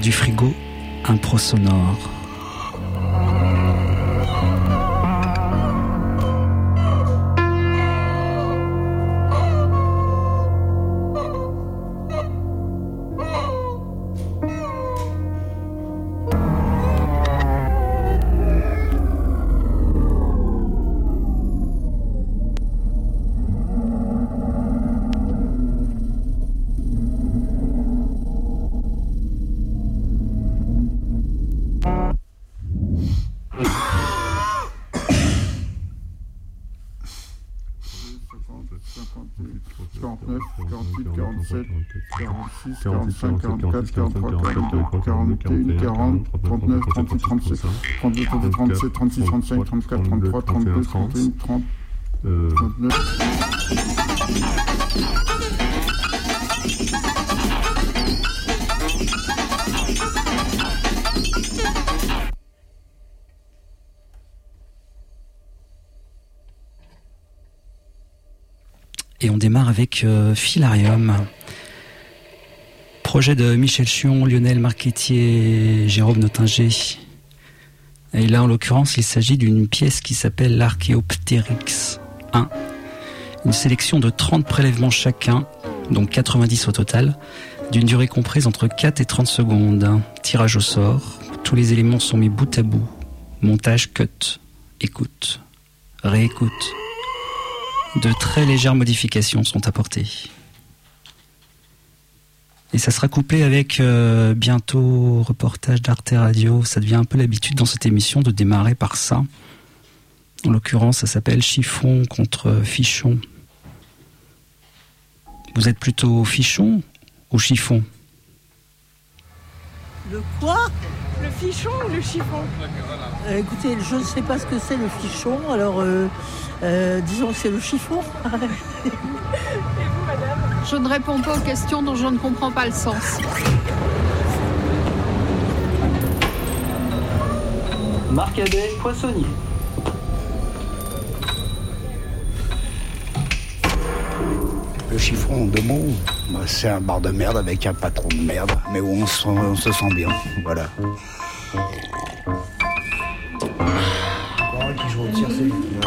du frigo, impro sonore. Et on démarre avec Filarium. Projet de Michel Chion, Lionel Marquetier, Jérôme Nottinger. Et là, en l'occurrence, il s'agit d'une pièce qui s'appelle l'Archéoptérix 1. Une sélection de 30 prélèvements chacun, donc 90 au total, d'une durée comprise entre 4 et 30 secondes. Tirage au sort, tous les éléments sont mis bout à bout. Montage, cut, écoute, réécoute. De très légères modifications sont apportées. Et ça sera couplé avec bientôt reportage d'Arte Radio. Ça devient un peu l'habitude dans cette émission de démarrer par ça. En l'occurrence, ça s'appelle Chiffon contre Fichon. Vous êtes plutôt Fichon ou Chiffon ? Le quoi ? Le fichon ou le chiffon ? Écoutez, je ne sais pas ce que c'est le fichon, alors disons que c'est le chiffon. Et vous, madame ? Je ne réponds pas aux questions dont je ne comprends pas le sens. Marcadet, poissonnier. Le chiffon, en 2 mots, c'est un bar de merde avec un patron de merde, mais où on se sent bien, voilà. Qui joue au tiercé.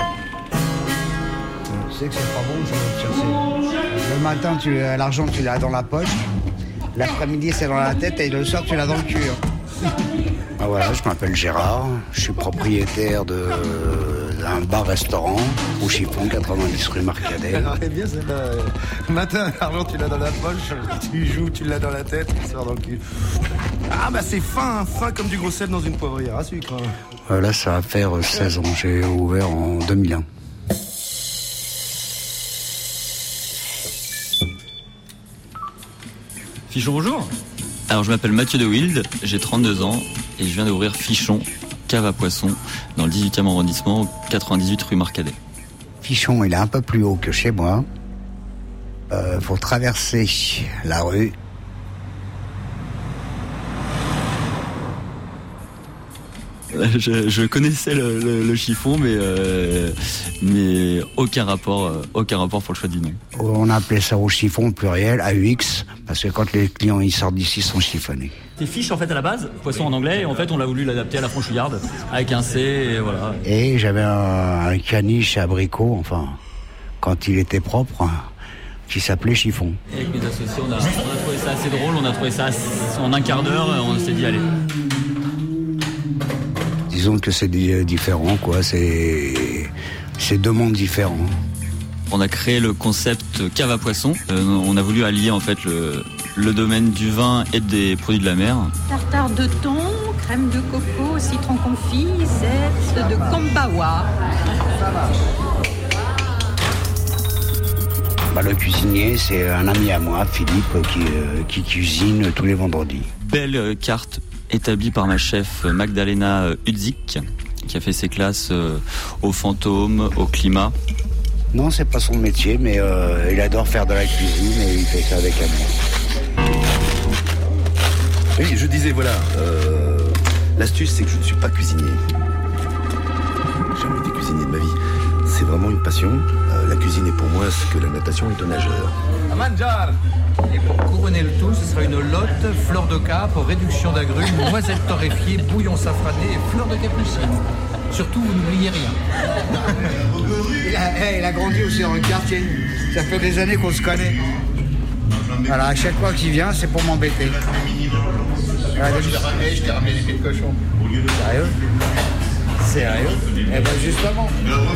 Tu sais que c'est pas bon de jouer au tiercé. Le matin, l'argent, tu l'as dans la poche. L'après-midi, c'est dans la tête. Et le soir, tu l'as dans le cul. Ah voilà, je m'appelle Gérard. Je suis propriétaire d'un bar-restaurant au Chiffon, 90 rue Marcadet. C'est bien celle-là. Le matin, l'argent, tu l'as dans la poche. Tu joues, tu l'as dans la tête. Le soir, dans le cul. Ah bah c'est fin comme du gros sel dans une poivrière à sucre. Là, ça va faire 16 ans. J'ai ouvert en 2001. Fichon, bonjour. Alors, je m'appelle Mathieu de Wild, j'ai 32 ans et je viens d'ouvrir Fichon, cave à poisson, dans le 18e arrondissement, 98 rue Marcadet. Fichon, il est un peu plus haut que chez moi. Faut traverser la rue. Je connaissais le chiffon, mais aucun rapport pour le choix du nom. On a appelé ça au chiffon pluriel, AUX, parce que quand les clients ils sortent d'ici, ils sont chiffonnés. C'est fiche en fait à la base, poisson en anglais, et en fait on a voulu l'adapter à la franchouillarde, avec un C, et voilà. Et j'avais un caniche abricot, enfin, quand il était propre, qui s'appelait chiffon. Et avec mes associés, on a trouvé ça assez drôle, on a trouvé ça en un quart d'heure, on s'est dit allez. Disons que c'est différent, quoi. C'est 2 mondes différents. On a créé le concept cave à poisson. On a voulu allier en fait le domaine du vin et des produits de la mer. Tartare de thon, crème de coco, citron confit, zeste de Kambawa. Le cuisinier, c'est un ami à moi, Philippe, qui cuisine tous les vendredis. Belle carte établie par ma chef Magdalena Udzik, qui a fait ses classes au Fantôme, au Climat. Non, c'est pas son métier, mais il adore faire de la cuisine et il fait ça avec amour. Oui, je disais, voilà, l'astuce, c'est que je ne suis pas cuisinier. J'ai jamais été cuisinier de ma vie. C'est vraiment une passion. la cuisine est pour moi ce que la natation est au nageur. À mangiare. Et pour couronner le tout, ce sera une lotte, fleur de cap, réduction d'agrumes, noisettes torréfiées, bouillon safrané et fleur de capucine. Surtout, vous n'oubliez rien. Il a grandi aussi dans le quartier. Ça fait des années qu'on se connaît. Voilà, à chaque fois qu'il vient, c'est pour m'embêter. Je t'ai ramené des pieds de cochon. Sérieux ? Sérieux ? Eh ben justement.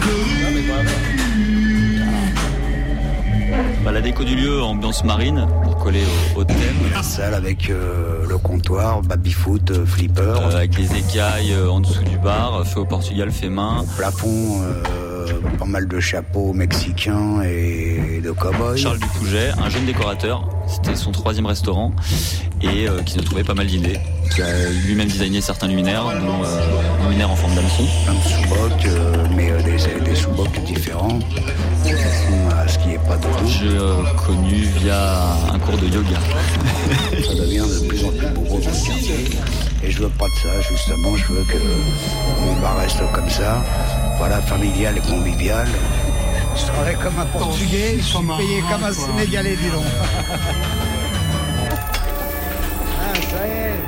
La déco du lieu, ambiance marine, pour coller au thème. La salle avec le comptoir, baby-foot, flipper. Avec des écailles en dessous du bar, fait au Portugal, fait main. Au plafond, pas mal de chapeaux mexicains et de cow-boys. Charles Ducouget, un jeune décorateur, c'était son 3e restaurant, et qui nous trouvait pas mal d'idées. Qui a lui-même designé certains luminaires, dont un luminaire en forme d'hameçon. Plein de sous-bocs, mais des sous-bocs différents, de façon à ce qu'il n'y ait pas de trou. J'ai connu via un cours de yoga. Ça devient de plus en plus beau dans le quartier. Et je veux pas de ça, justement, je veux que mon bar reste comme ça. Voilà, familial et convivial. Je travaille comme un Portugais, je suis payé comme un Sénégalais, dis donc. Ah, ça y est.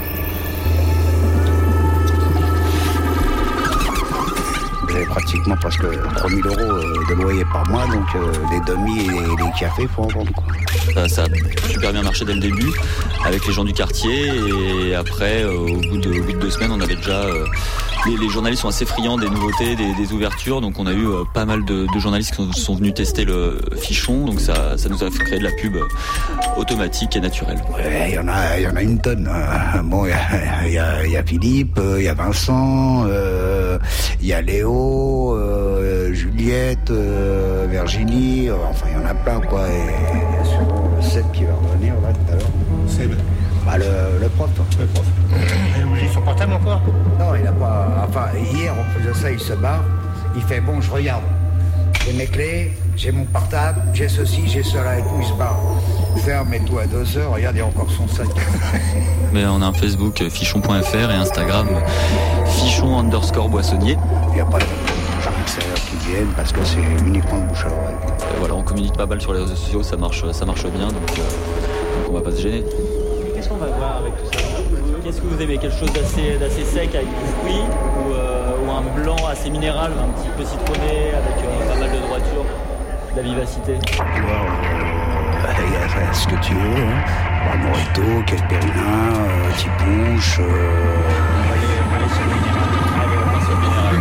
J'ai pratiquement presque 3 000 € de loyer par mois, donc les demi et les cafés pour en vendre, quoi. Ça a super bien marché dès le début avec les gens du quartier, et après au bout de 2 semaines on avait déjà les journalistes sont assez friands des nouveautés, des ouvertures, donc on a eu pas mal de journalistes qui sont venus tester le fichon, donc ça nous a créé de la pub automatique et naturelle. Ouais, il y en a une tonne. Bon, il y a Philippe, il y a Vincent, il y a Léo, Juliette, Virginie, enfin il y en a plein, quoi. Et Seb qui va revenir là tout à l'heure. Seb. Bah le prof. Le prof. Il est sur portable encore ? Non, il a pas. Enfin, hier en plus de ça, il se barre. Il fait bon, je regarde. J'ai mes clés, j'ai mon portable, j'ai ceci, j'ai cela et tout, il se barre. Ferme-toi à 2h, regarde, il y a encore son sac. Mais on a un Facebook fichon.fr et Instagram fichon_boissonnier. Il n'y a pas de gens extérieurs qui viennent parce que c'est uniquement de bouche à l'oreille. Voilà, on communique pas mal sur les réseaux sociaux, ça marche bien, donc on va pas se gêner. Qu'est-ce qu'on va voir avec tout ça ? Qu'est-ce que vous aimez ? Quelque chose d'assez sec avec du fruit ou un blanc assez minéral, un petit peu citronné avec pas mal de droiture, de la vivacité ? Il y a ce que tu veux, hein. Morito, Calpérina, petit punch. Allez, on passe au minéral.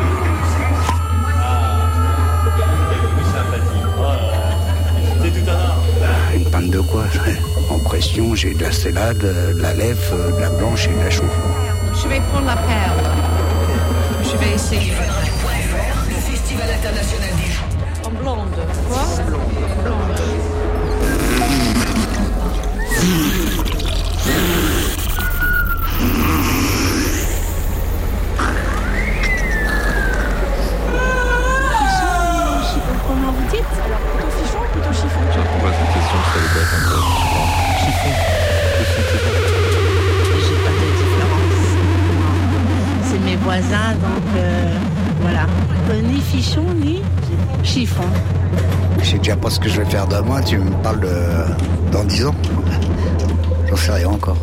Sympathique. C'est tout un art. Une pinte de quoi ? En pression, j'ai de la cellade, de la lèvre, de la blanche et de la chauve. Je vais prendre la perle. Je vais essayer. Le Festival international des gens. En blonde. Quoi ? Blonde. Comment vous dites ? Alors plutôt fichon ou plutôt chiffon ? Je réponds pas à cette question, ça allait pas être un peu chiffon. J'ai pas de différence. C'est mes voisins, donc voilà. Ni fichon, ni chiffon. Je sais déjà pas ce que je vais faire demain, tu me parles dans 10 ans. J'en sais rien encore.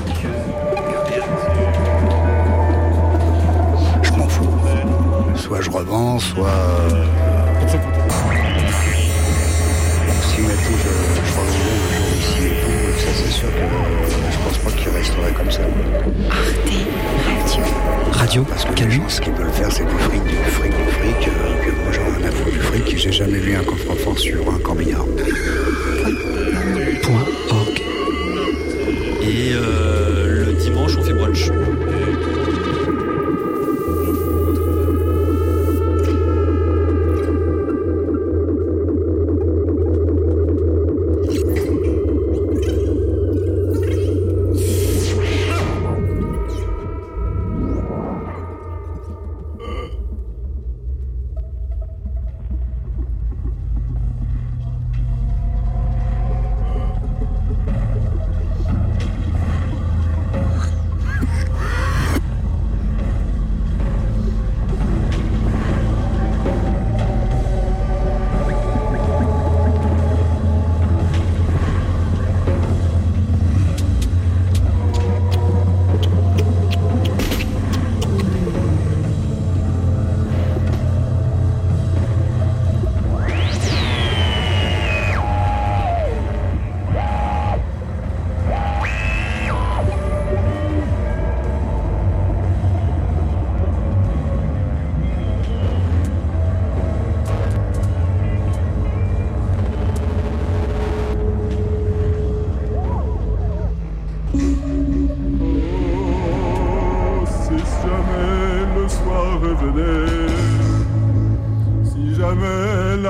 Je m'en fous. Soit je revends, soit... Si mais tout, je revends le jour ici et tout, ça c'est sûr que je pense pas qu'il resterait comme ça. Radio. Parce que les gens, ce qu'ils veulent faire, c'est du fric. Que moi j'en ai rien à foutre du fric. J'ai jamais vu un coffre-fort sur un corbillard. .org. Et le dimanche, on fait brunch.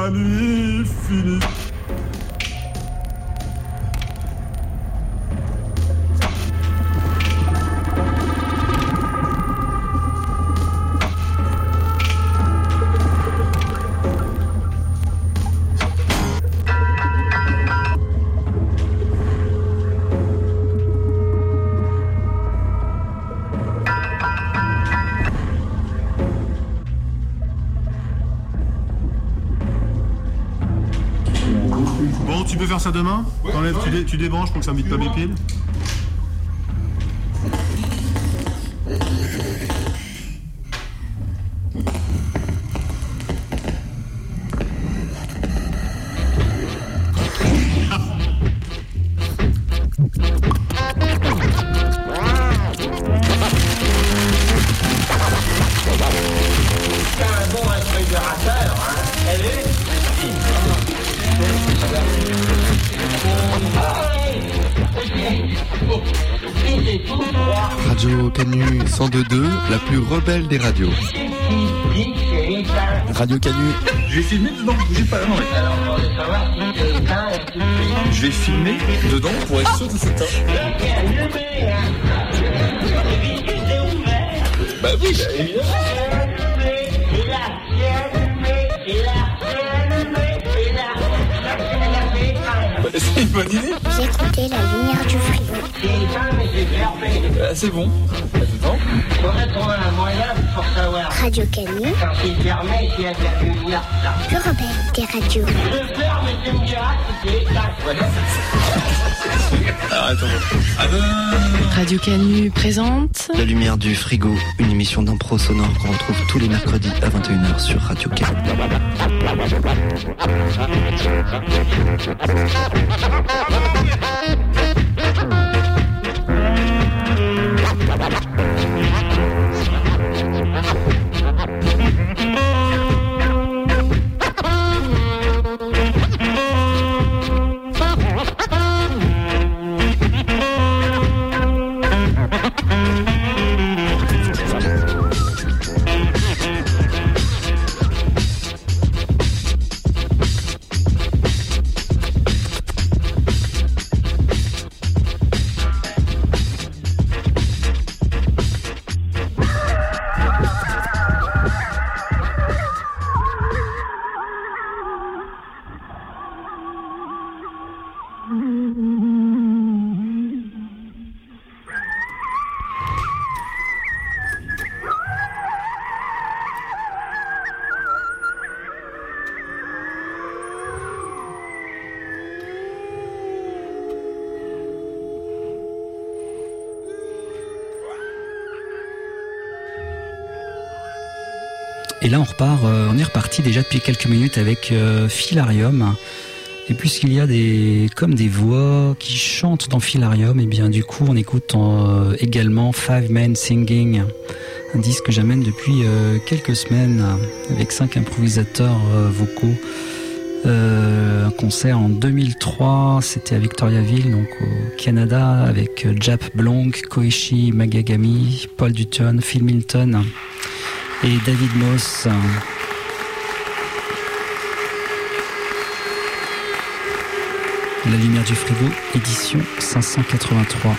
la nuit finie. Bon, tu peux faire ça demain? T'enlèves, tu débranches pour que ça ne vide pas mes piles. Radio Canu 102.2, la plus rebelle des radios. Radio Canu. Je vais filmer dedans, bougez pas là, non. Je vais filmer dedans pour être sûr que c'est ça. Bah oui, bah évidemment. C'est une bonne idée. Vous écoutez la lumière du frigo. C'est bon. Attends. Faudrait trouver un moyen pour savoir. Radio Canu. Quand c'est fermé, il y a de la lumière. Plus rebelle des radios. Je ferme et tu me diras si c'est exact. Alors attends. Radio Canu présente La lumière du frigo, une émission d'impro sonore qu'on retrouve tous les mercredis à 21h sur Radio Canu. Et là, on est reparti déjà depuis quelques minutes avec Filarium. Et puisqu'il y a comme des voix qui chantent dans Filarium, et bien du coup, on écoute également Five Men Singing, un disque que j'amène depuis quelques semaines avec 5 improvisateurs vocaux. Un concert en 2003, c'était à Victoriaville, donc au Canada, avec Jap Blonk, Koichi Magagami, Paul Dutton, Phil Milton et David Moss. La lumière du frigo, édition 583.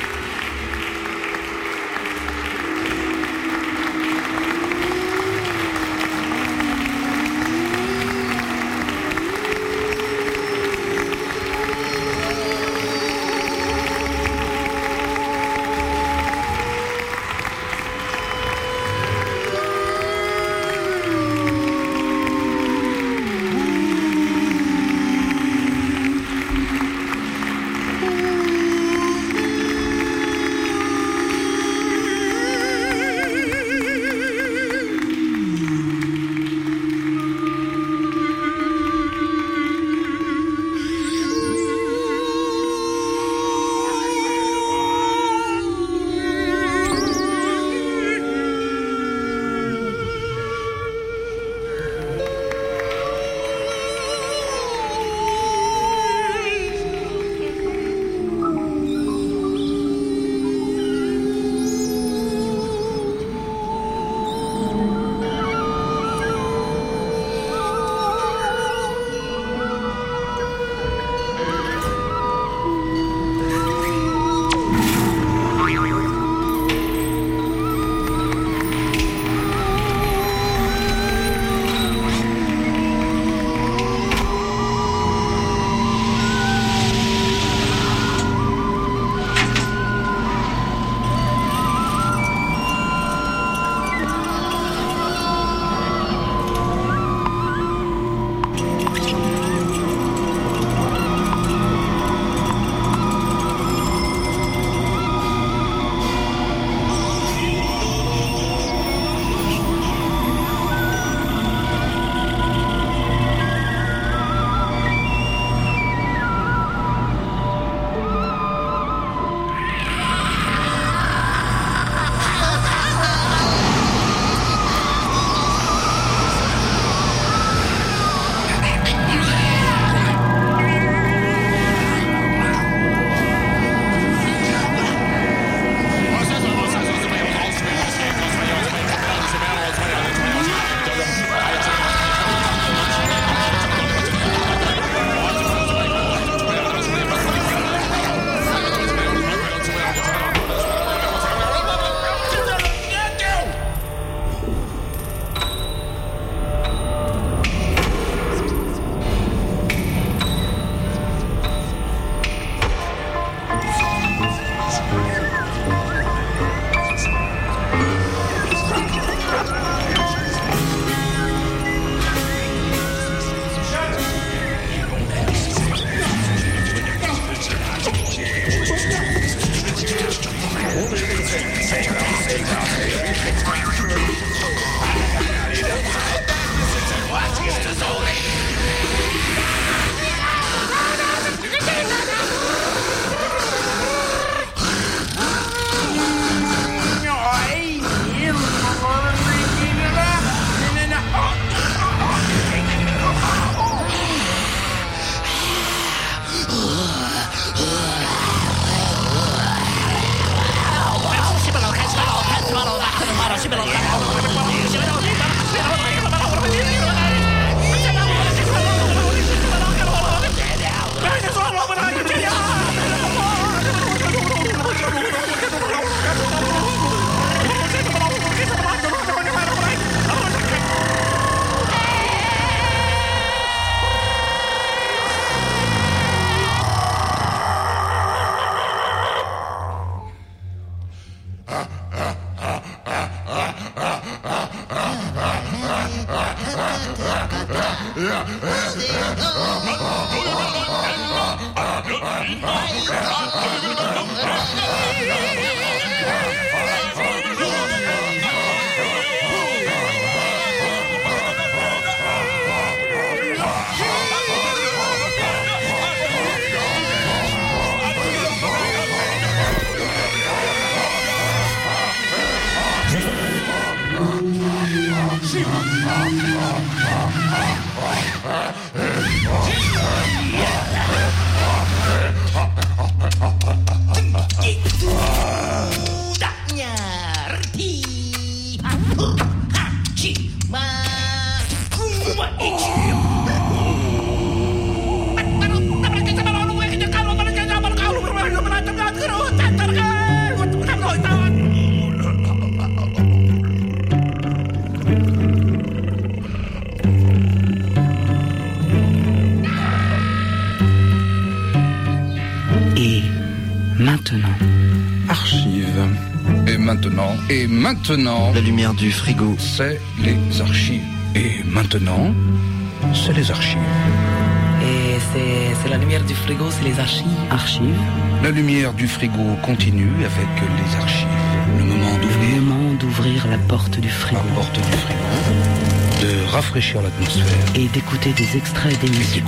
Et maintenant, la lumière du frigo, c'est les archives. Et maintenant, c'est les archives. Et c'est la lumière du frigo, c'est les archives. Archives. La lumière du frigo continue avec les archives. Le moment d'ouvrir la porte du frigo. La porte du frigo. De rafraîchir l'atmosphère. Et d'écouter des extraits d'émissions.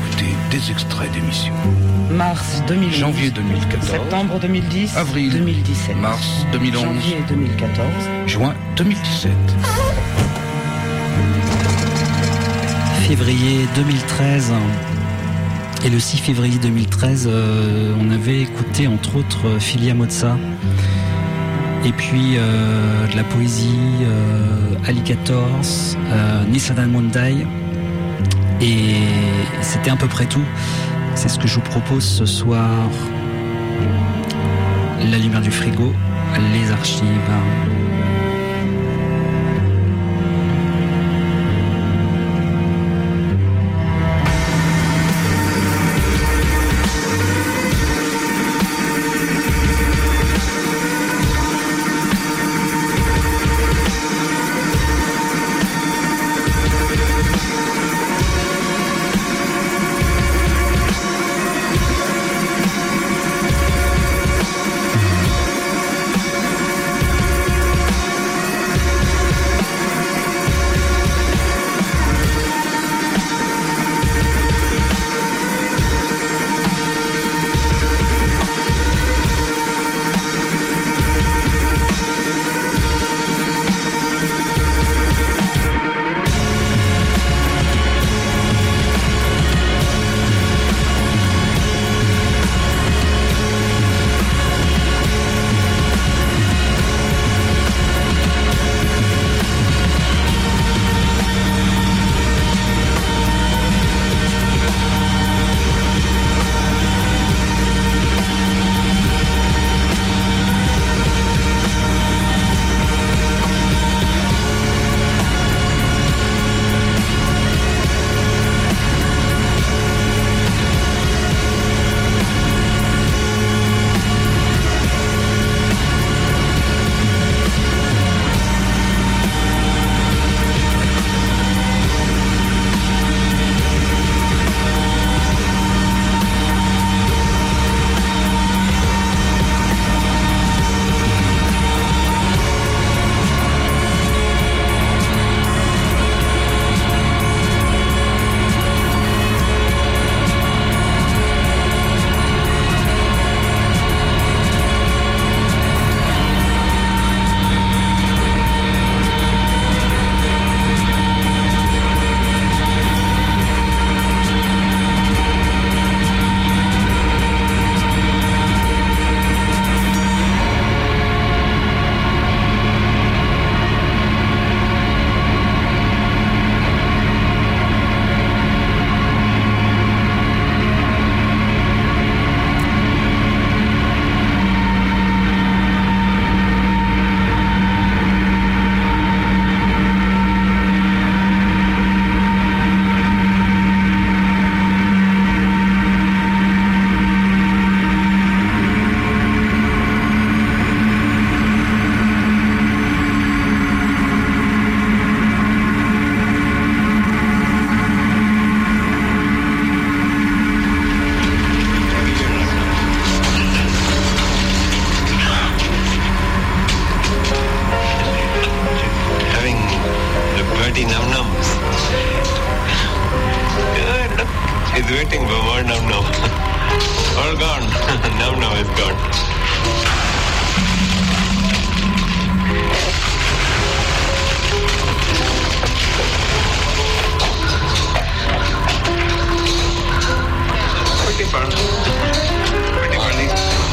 Mars 2011. Janvier 2014. Septembre 2010. Avril 2017. Mars 2011. Janvier 2014. Juin 2017. Février 2013. Et le 6 février 2013, on avait écouté entre autres Filia Mozza. Et puis de la poésie, Alligators, Nissadan Mondai. Et c'était à peu près tout. C'est ce que je vous propose ce soir. La lumière du frigo, les archives. is waiting for more Num Num. All gone. Num Num is gone. Pretty fun. Pretty funny.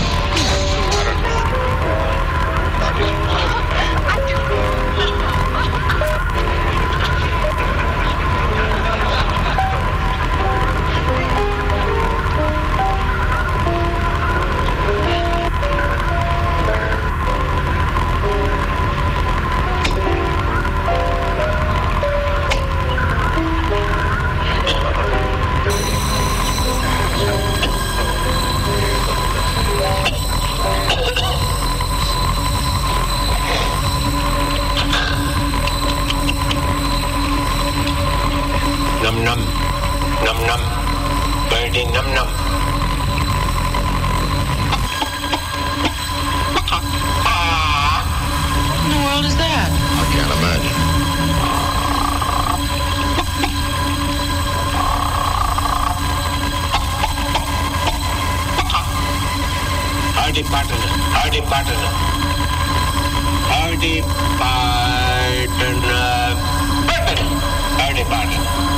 Num num, num num, birdie num num. What in the world is that? I can't imagine. Hardy partner, hardy partner. Hardy partner. Hardy partner.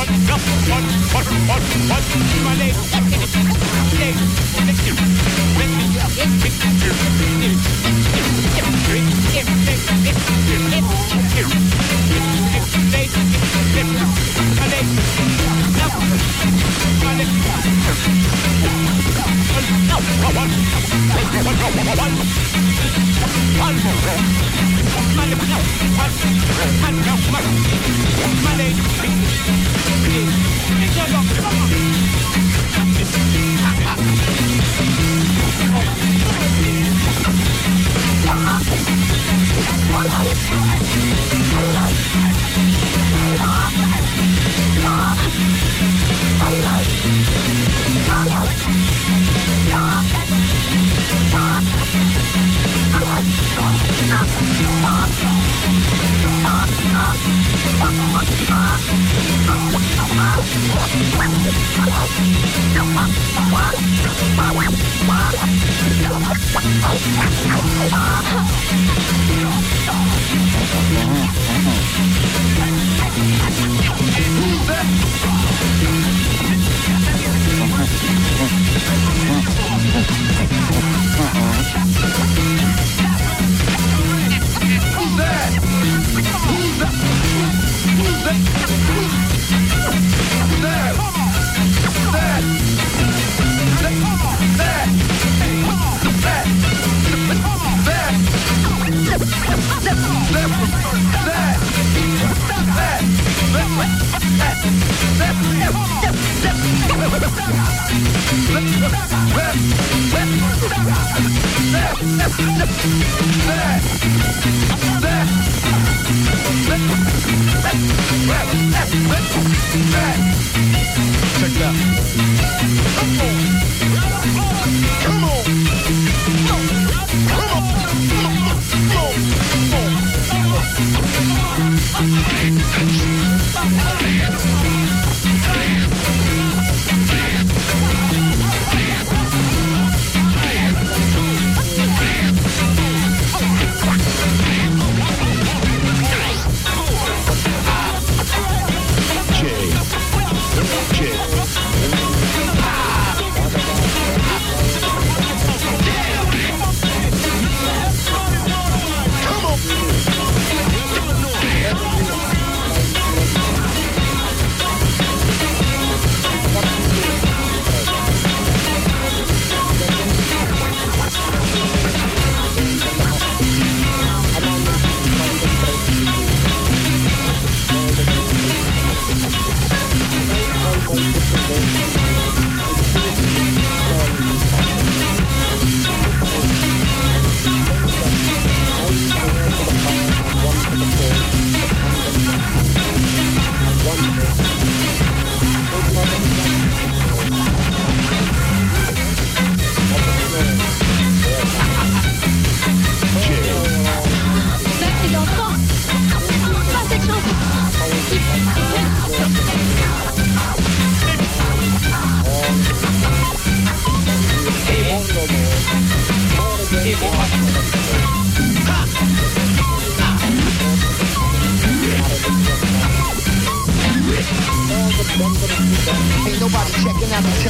Ain't nobody checking out the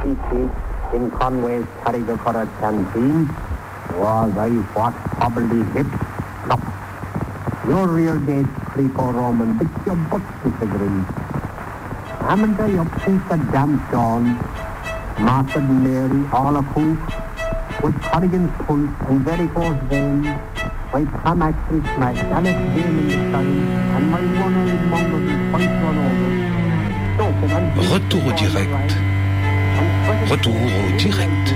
seat in Conway's Carrigacurra canteen was I what probably hip stop. Your real date's Greco-Roman, but your butt disagree. Haven't I up since the damn dawn, Martha and Mary, all of who, with Corrigan's pulse and varicose veins, my Pam actually smashed Alice Dame in the study, and my one-eyed mongrel point run over. Retour au direct. Retour au direct.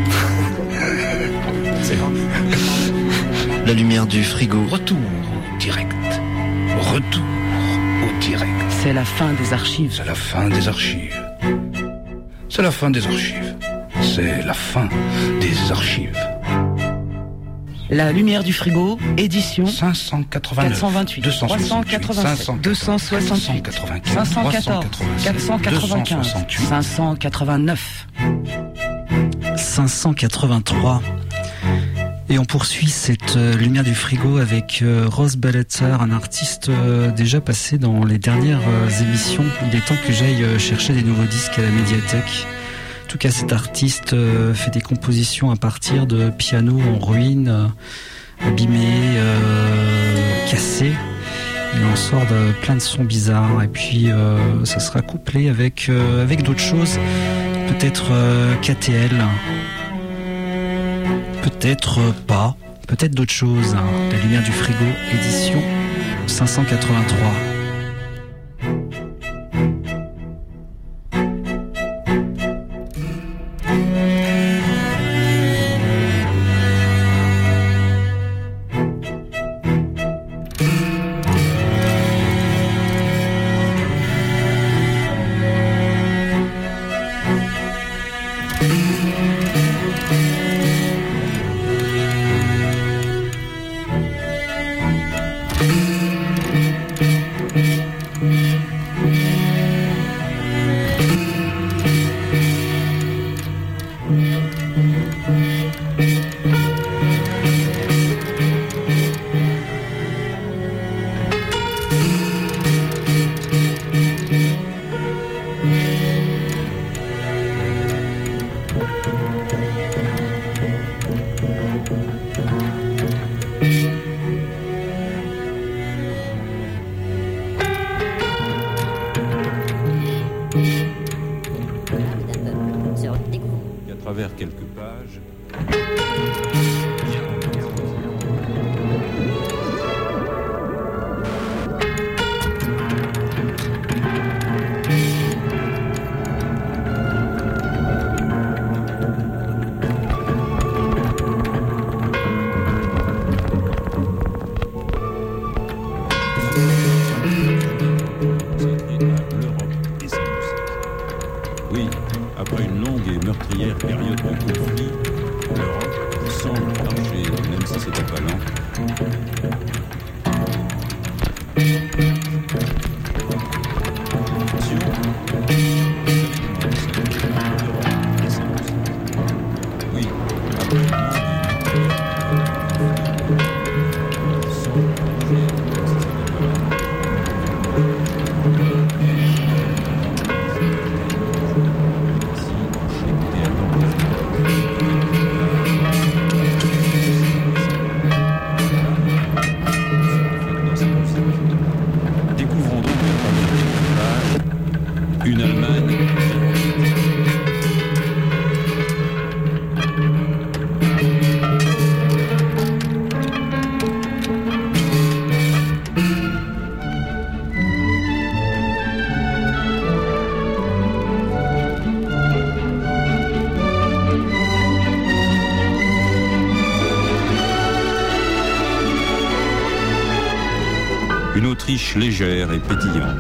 La lumière du frigo. Retour au direct. Retour au direct. C'est la fin des archives. C'est la fin des archives. C'est la fin des archives. C'est la fin des archives. La lumière du frigo, édition 589, 428, 387, 268, 514, 495, 589, 583. Et on poursuit cette lumière du frigo avec Rose Balletter, un artiste déjà passé dans les dernières émissions. Il est temps que j'aille chercher des nouveaux disques à la médiathèque. En tout cas, cet artiste fait des compositions à partir de pianos en ruine, abîmés, cassés. Il en sort plein de sons bizarres. Et puis, ça sera couplé avec d'autres choses. Peut-être KTL. Peut-être pas. Peut-être d'autres choses. La lumière du frigo, édition 583. Une Autriche légère et pétillante.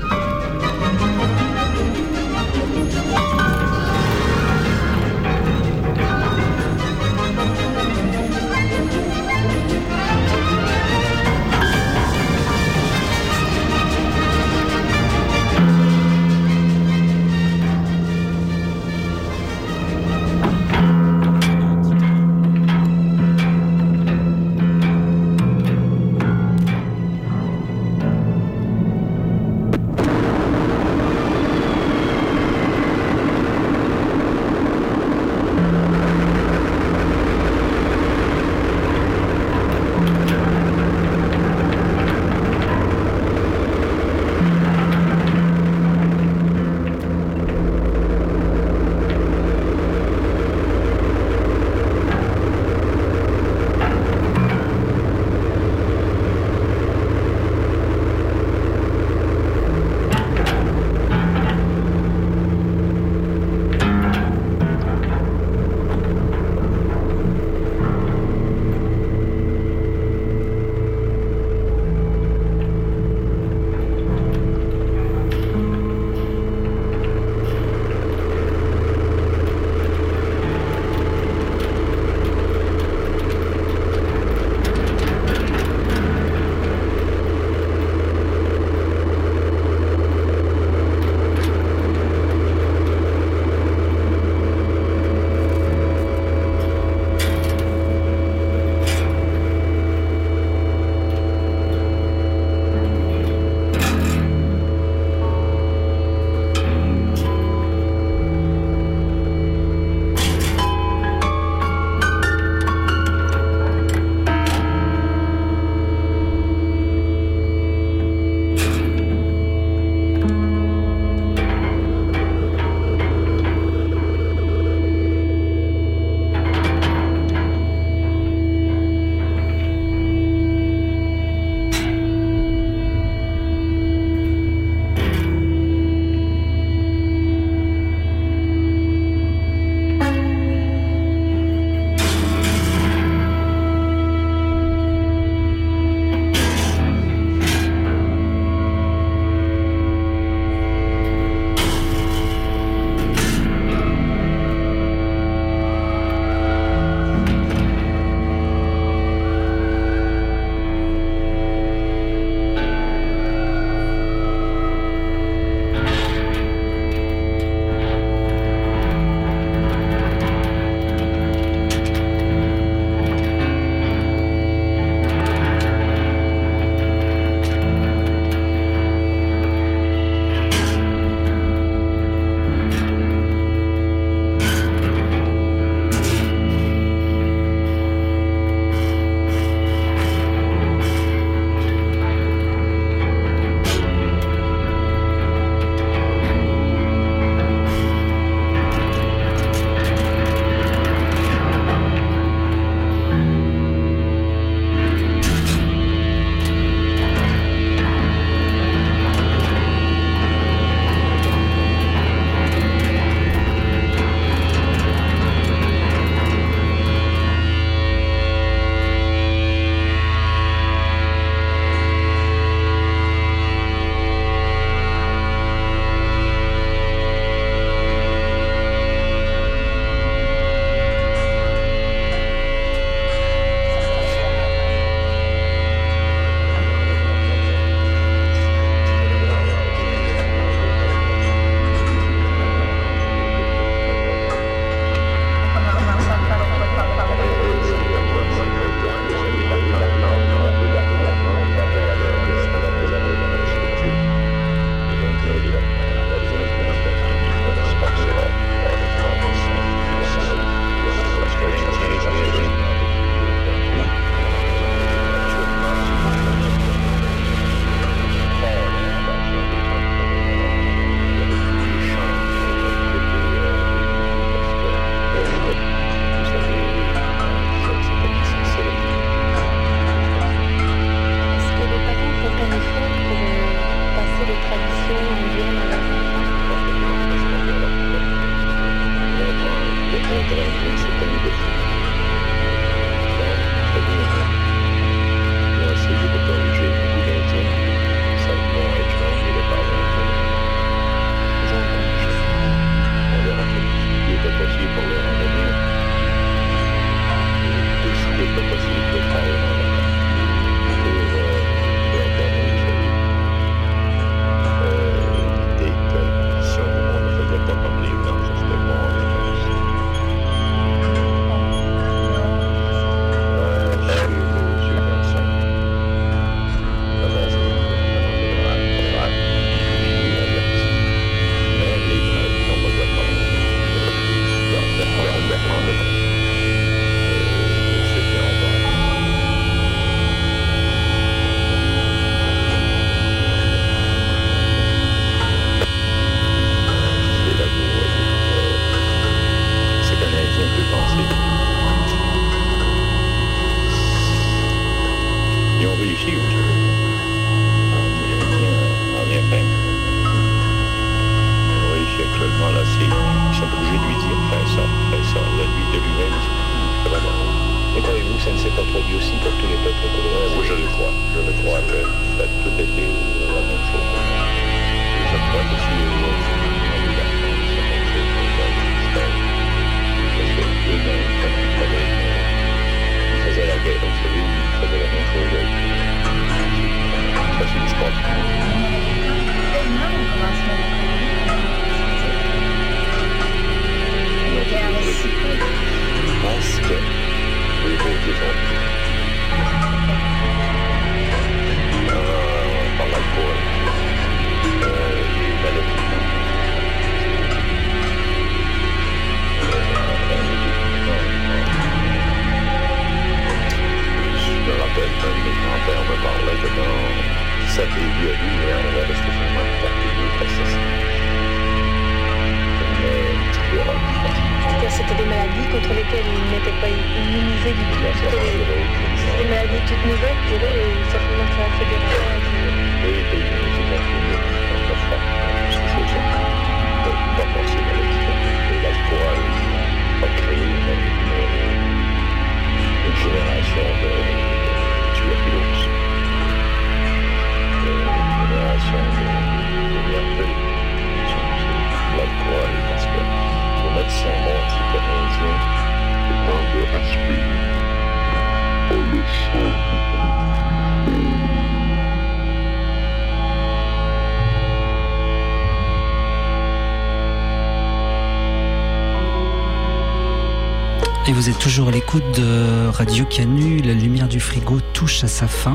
Et vous êtes toujours à l'écoute de Radio Canu, la lumière du frigo touche à sa fin.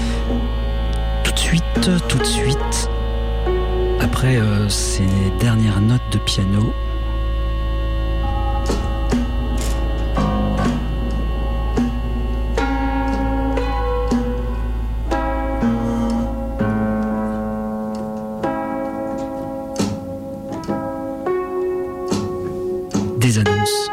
Tout de suite, après ces dernières notes de piano, des annonces.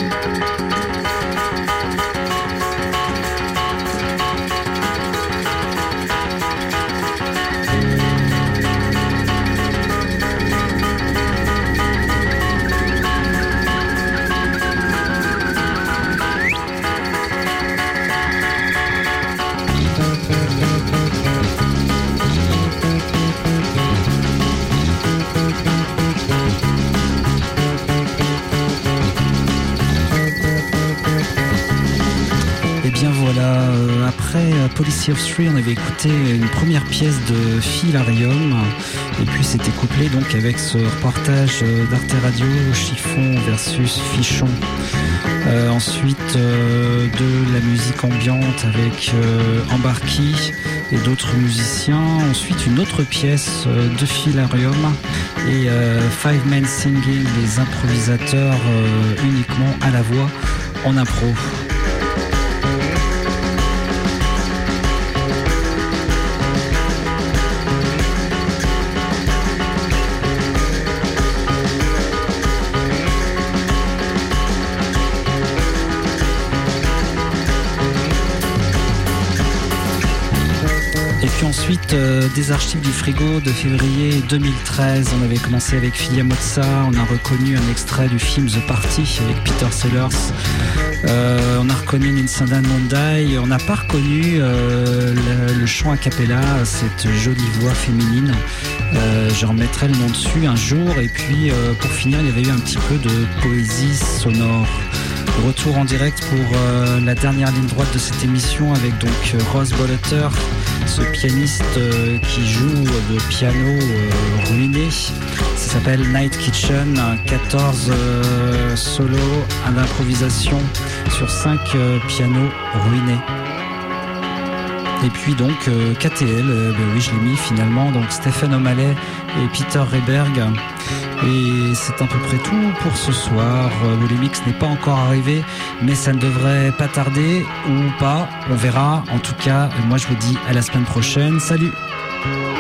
Policy of Three, on avait écouté une première pièce de Filarium et puis c'était couplé donc avec ce reportage d'Arte Radio, Chiffon versus Fichon. Ensuite de la musique ambiante avec Embarki et d'autres musiciens. Ensuite une autre pièce de Filarium et Five Men Singing, les improvisateurs uniquement à la voix en impro. suite des archives du frigo de février 2013. On avait commencé avec Filia Mozza, on a reconnu un extrait du film The Party avec Peter Sellers. On a reconnu Ninsandan Mondai, on n'a pas reconnu le chant a cappella, cette jolie voix féminine. Je remettrai le nom dessus un jour. Et puis pour finir, il y avait eu un petit peu de poésie sonore. Retour en direct pour la dernière ligne droite de cette émission avec donc Rose Bolleter, ce pianiste qui joue de piano ruiné. Ça s'appelle Night Kitchen, 14 solos d'improvisation sur 5 pianos ruinés. Et puis donc KTL, oui je l'ai mis finalement, donc Stephen O'Malley et Peter Rehberg. Et c'est à peu près tout pour ce soir. Le mix n'est pas encore arrivé, mais ça ne devrait pas tarder ou pas, on verra. En tout cas, moi je vous dis à la semaine prochaine. Salut!